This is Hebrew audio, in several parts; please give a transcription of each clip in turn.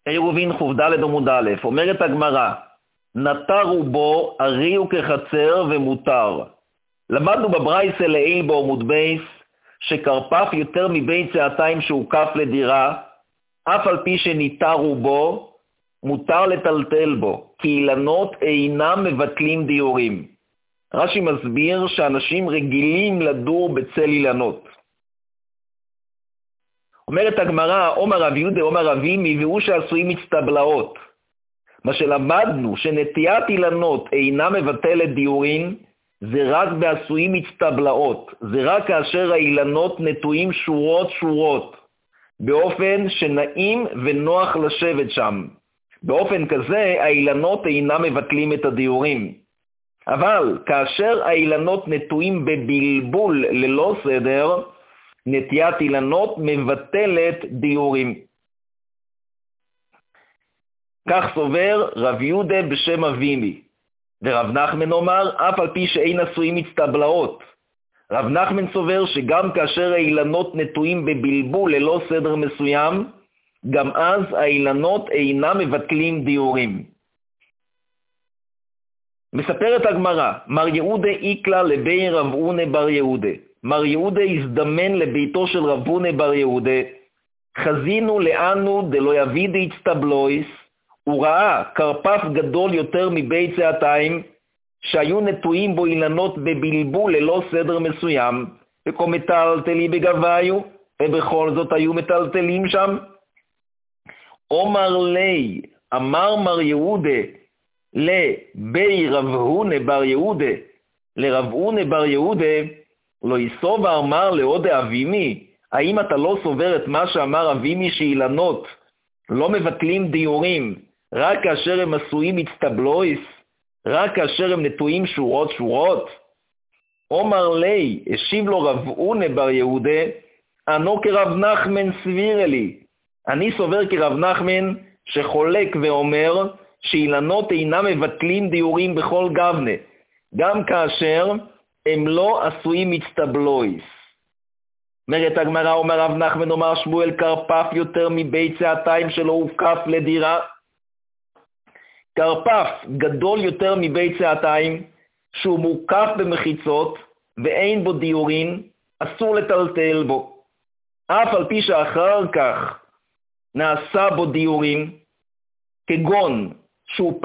עירובין ח"ד עמוד א', אומרת הגמרא, נטרו בו ארי וכחצר ומותר. למדנו בברייתא לעיל בעמוד בייס, שקרפף יותר מבית צעתיים שהוקף לדירה, אף על פי שניטרו בו, מותר לטלטל בו, כי אילנות אינם מבטלים דיורים. רש"י מסביר שאנשים רגילים לדור בצל אילנות. אומרת הגמרא, אומר רב יהודה, אומר רב אימי, והוא שעשויים מצטבלאות. מה שלמדנו, שנטיית אילנות אינה מבטלת דיורין, זה רק בעשויים מצטבלאות. זה רק כאשר האילנות נטועים שורות שורות, באופן שנעים ונוח לשבת שם. באופן כזה האילנות אינם מבטלים את הדיורים. אבל כאשר האילנות נטועים בבלבול ללא סדר, נטיית אילנות מבטלת דיורים. כך סובר רב יהודה בשם אבימי. ורב נחמן אומר, אף על פי שאין עשויים מצטבלאות. רב נחמן סובר שגם כאשר האילנות נטועים בבלבול ללא סדר מסוים, גם אז האילנות אינם מבטלים דיורים. מספרת הגמרא, מר יהודה איקלה לבי רב אונה בר יהודה. מר יהודה הזדמן לביתו של רב אונה בר יהודה. חזינו לאנו דלא יבידי הצטבלויס. הוא ראה קרפף גדול יותר מבית צעתיים, שהיו נטועים בו אילנות בבלבול ללא סדר מסוים, וכה מטלטלי בגביו, ובכל זאת היו מטלטלים שם. אומר לי, אמר מר יהודה, לבי רב הונה בר יהודה, לרב הונה בר יהודה, לא יסוב ואמר לעוד אבימי, האם אתה לא סובר את מה שאמר אבימי שאילנות לא מבטלים דיורים, רק כאשר הם עשויים מצטבלויס, רק כאשר הם נטועים שורות שורות? אומר לי, השיב לו רב הונה בר יהודה, אנו כרב נחמן סביר לי. אני סובר כרב נחמן שחולק ואומר שאילנות אינם מבטלים דיורים בכל גבנה, גם כאשר הם לא עשויים מצטבלויס. אומרת הגמרא, אומר רב נחמן, אומר שמואל, קרפף יותר מבית צעתיים שלא הוקף לדירה. קרפף גדול יותר מבית צעתיים שהוא מוקף במחיצות ואין בו דיורין, אסור לטלטל בו. אף על פי שאחר כך נעשה בו דיורין, כגון שהוא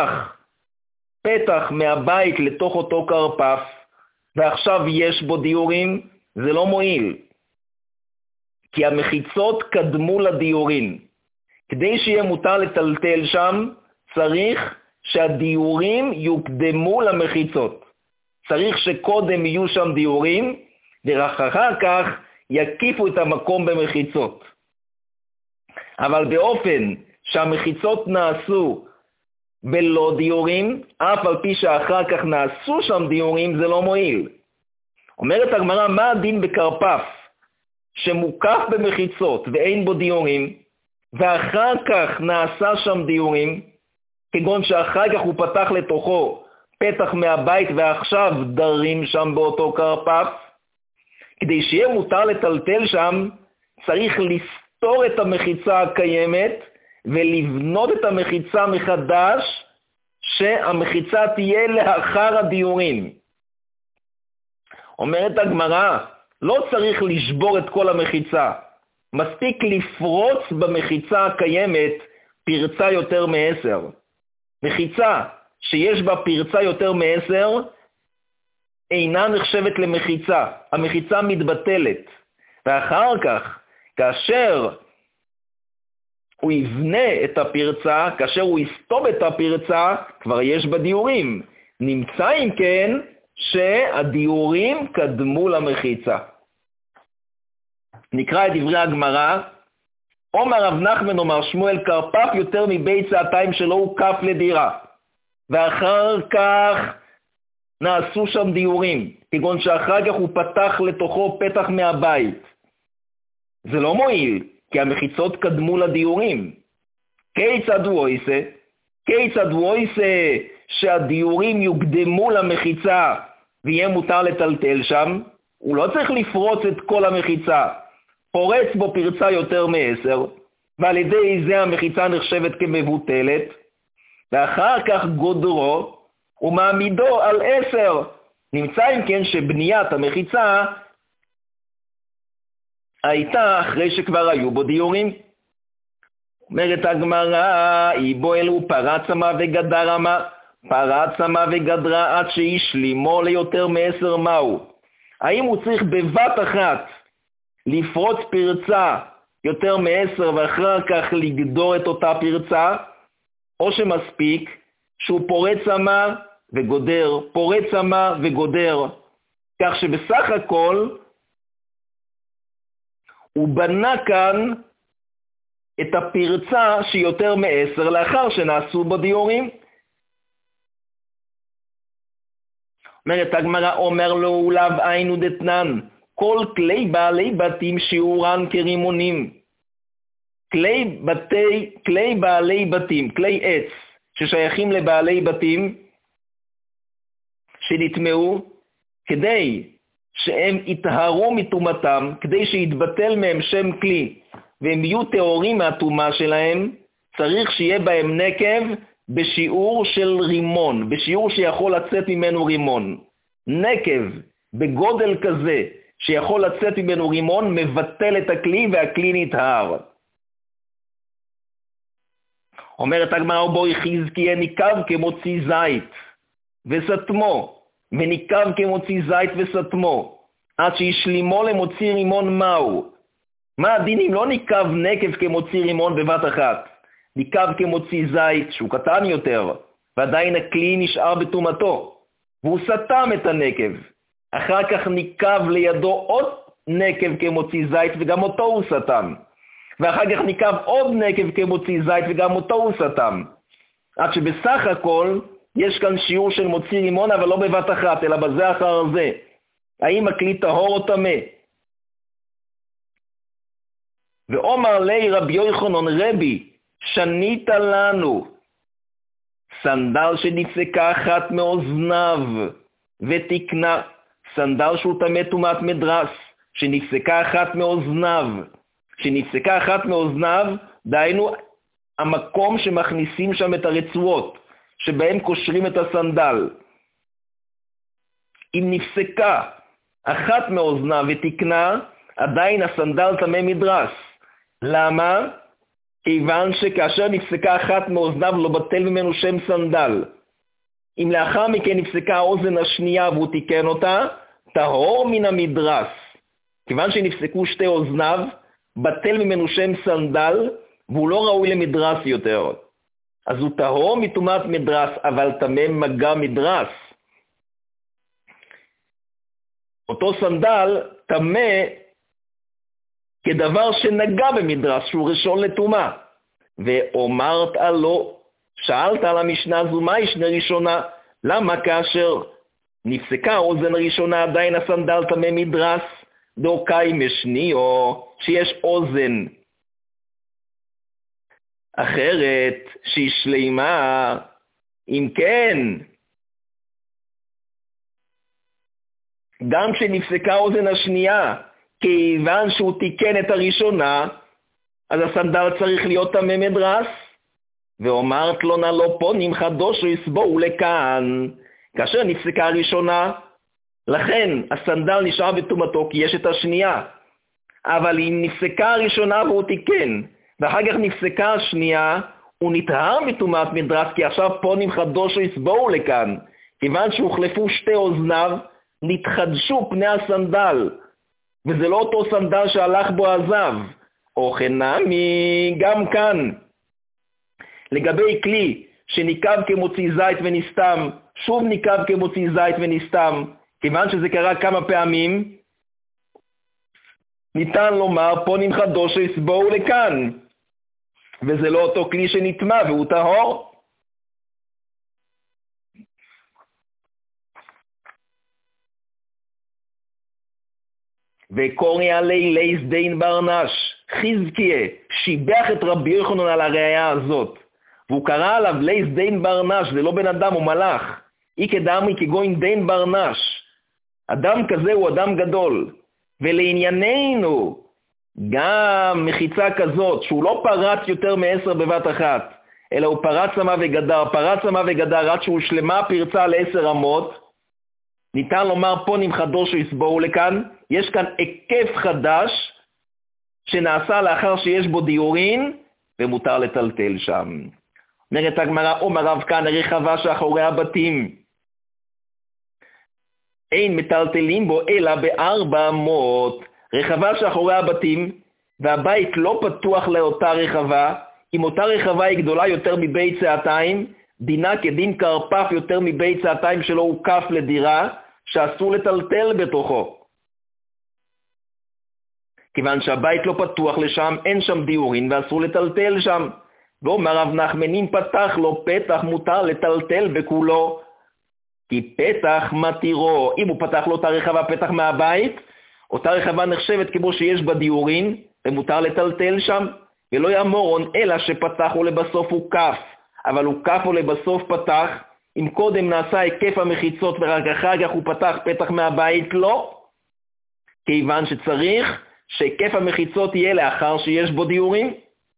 פתח מהבית לתוך אותו קרפף, ועכשיו יש בו דיורין, זה לא מועיל. כי המחיצות קדמו לדיורין. כדי שיהיה מותר לטלטל שם, צריך שהדיורים יוקדמו למחיצות. צריך שקודם יהיו שם דיורים, ואחר כך יקיפו את המקום במחיצות. אבל באופן שהמחיצות נעשו בלא דיורים, אף על פי שאחר כך נעשו שם דיורים, זה לא מועיל. אומרת הגמרא, מה הדין בקרפף שמוקף במחיצות ואין בו דיורים, ואחר כך נעשה שם דיורים, כגון שאחר כך הוא פתח לתוכו פתח מהבית ועכשיו דרים שם באותו קרפף? כדי שיהיה מותר לטלטל שם, צריך לסתור את המחיצה הקיימת ולבנות את המחיצה מחדש, שהמחיצה תהיה לאחר הדיורים. אומרת הגמרא, לא צריך לשבור את כל המחיצה, מספיק לפרוץ במחיצה הקיימת פרצה יותר מ10. מחיצה שיש בה פרצה יותר מ10 אינה נחשבת למחיצה, המחיצה מתבטלת. ואחר כך, כאשר הוא יבנה את הפרצה, כאשר הוא יסתום את הפרצה, כבר יש בה דיורים. נמצא אם כן שהדיורים קדמו למחיצה. נקרא את דברי הגמרא. אומר רב נחמן, אומר שמואל, קרפף יותר מבית צעתיים שלא הוקף לדירה, ואחר כך נעשו שם דיורים, כגון שאחר כך הוא פתח לתוכו פתח מהבית. זה לא מועיל, כי המחיצות קדמו לדיורים. כיצד הוא עושה? כיצד הוא עושה שהדיורים יוקדמו למחיצה ויהיה מותר לטלטל שם? הוא לא צריך לפרוץ את כל המחיצה. פורץ בו פרצה יותר מ10, ועל ידי זה המחיצה נחשבת כמבוטלת, ואחר כך גודרו ומעמידו על 10. נמצא אם כן שבניית המחיצה הייתה אחרי שכבר היו בו דיורים. אומרת הגמרא, איבו אלו פרצמה וגדרמה, פרצמה וגדרה עד שישלימו ליותר מ10 מהו. האם הוא צריך בבת אחת לפרוץ פרצה יותר מ10 ואחר כך לגדור את אותה פרצה, או שמספיק שהוא פורץ שמה וגודר, פורץ שמה וגודר, כך שבסך הכל הוא בנה כאן את הפרצה שיותר מ10 לאחר שנעשו בו דיורים. אומרת הגמרא, אומר לו לאו היינו דתנן, כל כלי בעלי בתים שיעורן כרימונים. כלי בעלי בתים, כלי עץ ששייכים לבעלי בתים שנטמעו, כדי שהם יטהרו מטומאתם, כדי שיתבטל מהם שם כלי והם יהיו טהורים מהטומאה שלהם, צריך שיהיה בהם נקב בשיעור של רימון, בשיעור שיכול לצאת ממנו רימון. נקב בגודל כזה שיכול לצאת ממנו רימון מבטל את הכלי והכלי נטהר. אומרת הגמרא, בואי חזקיה ניקב כמוציא זית וסתמו, וניקב כמוציא זית וסתמו, עד שישלימו למוציא רימון מהו. מה הדין אם לא ניקב נקב כמוציא רימון בבת אחת? ניקב כמוציא זית שהוא קטן יותר, ועדיין הכלי נשאר בטומאתו, והוא סתם את הנקב. אחר כך ניקב לידו עוד נקב כמוציא זית וגם אותו הוא סתם. ואחר כך ניקב עוד נקב כמוציא זית וגם אותו הוא סתם. עד שבסך הכל יש כאן שיעור של מוציא רימון, אבל לא בבת אחת, אלא בזה אחר זה. האם הכלי טהור או טמא? ואומר לי רבי יוחנן רבי, שנית לנו סנדל שנפסקה אחת מאוזניו ותקנה, סנדל שהוא טמא טומאת מדרס, שנפסקה אחת מאוזניו. שנפסקה אחת מאוזניו, דהיינו המקום שמכניסים שם את הרצועות, שבהם קושרים את הסנדל. אם נפסקה אחת מאוזניו ותקנה, עדיין הסנדל טמא מדרס. למה? כיוון שכאשר נפסקה אחת מאוזניו לא בטל ממנו שם סנדל. אם לאחר מכן נפסקה האוזן השנייה והוא תיקן אותה, טהור מן המדרס. כיוון שנפסקו שתי אוזניו, בטל ממנו שם סנדל, והוא לא ראוי למדרס יותר. אז הוא טהור מטומאת מדרס, אבל טמא מגע מדרס. אותו סנדל טמא כדבר שנגע במדרס, שהוא ראשון לטומאה. ואומרת לו, שאלת על המשנה הזו, מה ישנה ראשונה? למה כאשר נפסקה האוזן הראשונה עדיין הסנדל טמא מדרס? דוקאי משני, או שיש אוזן אחרת שהיא שלימה. אם כן, גם כשנפסקה האוזן השנייה, כיוון שהוא תיקן את הראשונה, אז הסנדל צריך להיות טמא מדרס. ואומרת לו נא לא פונים חדוש ויסבואו לכאן. כאשר נפסקה הראשונה, לכן הסנדל נשאר בטומאתו כי יש את השנייה. אבל אם נפסקה הראשונה והוא תיקן, ואחר כך נפסקה השנייה, הוא נטהר מטומאת מדרס, כי עכשיו פונים חדוש ויסבואו לכאן. כיוון שהוחלפו שתי אוזניו, נתחדשו פני הסנדל. וזה לא אותו סנדל שהלך בו עזב. או חנמי, גם כאן. לגבי כלי שניקב כמוציא זית ונסתם, שוב ניקב כמוציא זית ונסתם, כיוון שזה קרה כמה פעמים, ניתן לומר פונים חדוש ויסבואו לכאן. וזה לא אותו כלי שנטמע והוא טהור. וקורי עלי לייס דין ברנש, חזקיה, שיבח את רבי יוחנן על הראייה הזאת. והוא קרא עליו לייס דין ברנש, זה לא בן אדם, הוא מלאך. אי כדאמרי כגוין דין ברנש. אדם כזה הוא אדם גדול. ולענייננו, גם מחיצה כזאת, שהוא לא פרץ יותר מ10 בבת אחת, אלא הוא פרץ שמה וגדר, עד שהוא שלמה פרצה ל10 אמות, ניתן לומר פונים חדוש ויסבואו לכאן, יש כאן היקף חדש, שנעשה לאחר שיש בו דיורין, ומותר לטלטל שם. אומרת הגמרא, אומר רב כהנא, רחבה שאחורי הבתים, אין מטלטלים בו אלא ב400, רחבה שאחורי הבתים, והבית לא פתוח לאותה רחבה, אם אותה רחבה היא גדולה יותר מבית צעתיים, דינה כדין קרפף יותר מבית צעתיים שלא הוקף לדירה, שאסור לטלטל בתוכו. כיוון שהבית לא פתוח לשם, אין שם דיורין ואסור לטלטל שם. ואומר רב נחמן, אם פתח לו פתח מותר לטלטל בכולו, כי פתח מתירו. אם הוא פתח לו אותה רחבה פתח מהבית, אותה רחבה נחשבת כמו שיש בה דיורין, ומותר לטלטל שם, ולא ימורון אלא שפתח או לבסוף הוא כף, אבל הוא כף או לבסוף פתח, אם קודם נעשה היקף המחיצות ורק אחר כך הוא פתח פתח מהבית, לא. כיוון שצריך שהיקף המחיצות יהיה לאחר שיש בו דיורים.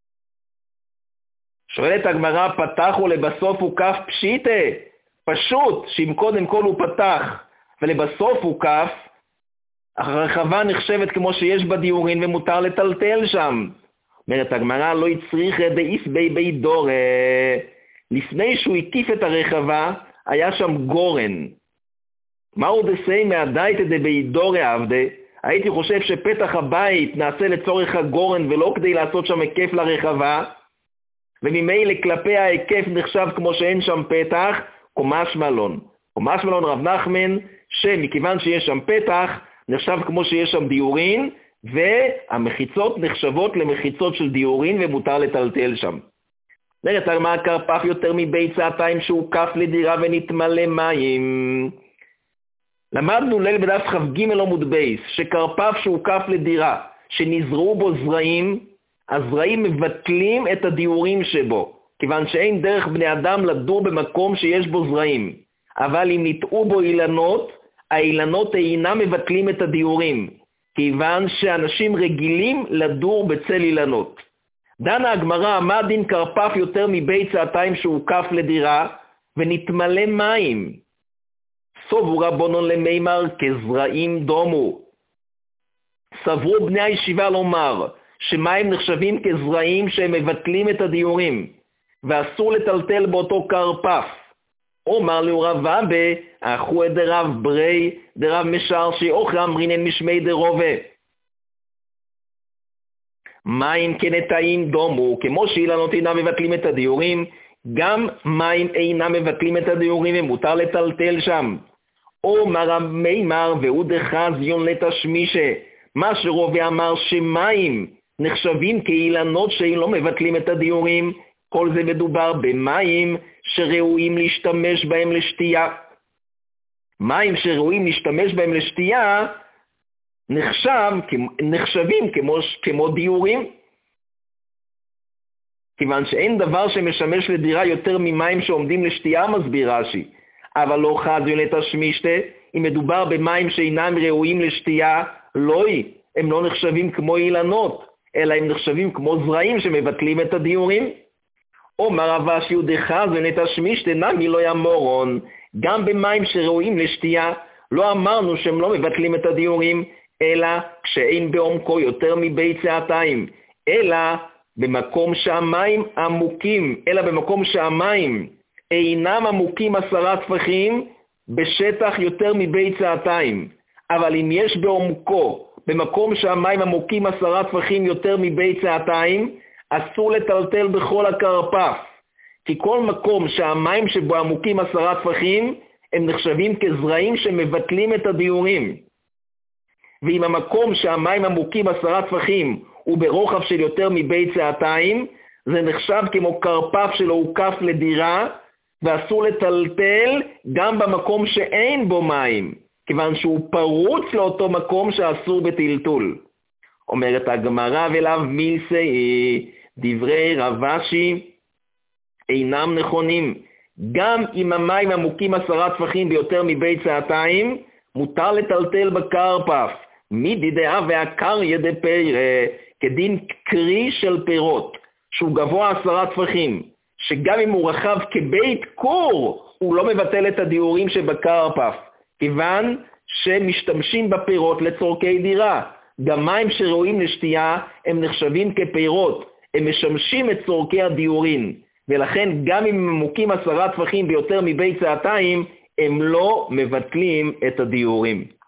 שואלת הגמרא, פתח או לבסוף הוא כף פשיטה, פשוט שאם קודם כל הוא פתח ולבסוף הוא כף, הרחבה נחשבת כמו שיש בה דיורין ומותר לטלטל שם. אומרת הגמרא, לא יצריך דאיס בי דורה, לפני שהוא הקיף את הרחבה היה שם גורן. מהו דסי מהדייתא דבי דורה עבדה? הייתי חושב שפתח הבית נעשה לצורך הגורן ולא כדי לעשות שם היקף לרחבה, וממילא כלפי ההיקף נחשב כמו שאין שם פתח, קומש מלון. קומש מלון רב נחמן, שמכיוון שיש שם פתח, נחשב כמו שיש שם דיורין, והמחיצות נחשבות למחיצות של דיורין ומותר לטלטל שם. נראית על מה קרפף יותר מבית צעתיים שהוא כף לדירה ונתמלא מים. למדנו ליל בדף כ"ג עמוד בייס, שקרפף שהוא כף לדירה, שנזרעו בו זרעים, הזרעים מבטלים את הדיורים שבו, כיוון שאין דרך בני אדם לדור במקום שיש בו זרעים. אבל אם ניטעו בו אילנות, האילנות אינם מבטלים את הדיורים, כיוון שאנשים רגילים לדור בצל אילנות. דנה הגמרא, מה דין קרפף יותר מבית צעתיים שהוא כף לדירה, ונתמלא מים? סובו רבונון למימר כזרעים דומו. סברו בני הישיבה לומר, שמים נחשבים כזרעים שהם מבטלים את הדיורים, ואסור לטלטל באותו קרפף. אומר לו רב אבא, אחו את דרב ברי, דרב משאר שאוכר אמרינן משמי דרובה. מים כנטעים דומו, כמו שאילנות אינם מבטלים את הדיורים, גם מים אינם מבטלים את הדיורים ומותר לטלטל שם. אומר רב מימר והוא דחזיון לתשמישה, מה שרובה אמר שמים נחשבים כאילנות שלא מבטלים את הדיורים, כל זה מדובר במים שראויים להשתמש בהם לשתייה. מים שראויים להשתמש בהם לשתייה נחשבים כמו דיורים. כיוון שאין דבר שמשמש לדירה יותר ממים שעומדים לשתייה, מסביר רש"י. אבל לא חזיון לתשמישתה, אם מדובר במים שאינם ראויים לשתייה, הם לא נחשבים כמו אילנות, אלא הם נחשבים כמו זרעים שמבטלים את הדיורים. אומר רב אשי דחזיון לתשמישתה נמי לא ימורון, גם במים שראויים לשתייה, לא אמרנו שהם לא מבטלים את הדיורים, אלא כשאין בעומקו יותר מבית צעתיים, אלא במקום שהמים אינם עמוקים 10 טפחים בשטח יותר מבית צעתיים. אבל אם יש בעומקו, במקום שהמים עמוקים 10 טפחים יותר מבית צעתיים, אסור לטלטל בכל הקרפף. כי כל מקום שהמים שבו עמוקים 10 טפחים, הם נחשבים כזרעים שמבטלים את הדיורים. ואם המקום שהמים עמוקים 10 טפחים הוא ברוחב של יותר מבית צעתיים, זה נחשב כמו קרפף שלו הוא כף לדירה, ואסור לטלטל גם במקום שאין בו מים, כיוון שהוא פרוץ לאותו מקום שאסור בטלטול. אומרת הגמרא ולאו מילסאי, דברי רב אשי אינם נכונים. גם אם המים עמוקים 10 טפחים ביותר מבית צעתיים, מותר לטלטל בקרפף. מדידאה והקריא דפירא, כדין קרי של פירות, שהוא גבוה 10 טפחים, שגם אם הוא רחב כבית קור, הוא לא מבטל את הדיורים שבקרפף, כיוון שמשתמשים בפירות לצורכי דירה. גם מים שראויים לשתייה הם נחשבים כפירות, הם משמשים את צורכי הדיורין, ולכן גם אם הם ממוקים 10 טפחים ביותר מבית צעתיים, הם לא מבטלים את הדיורים.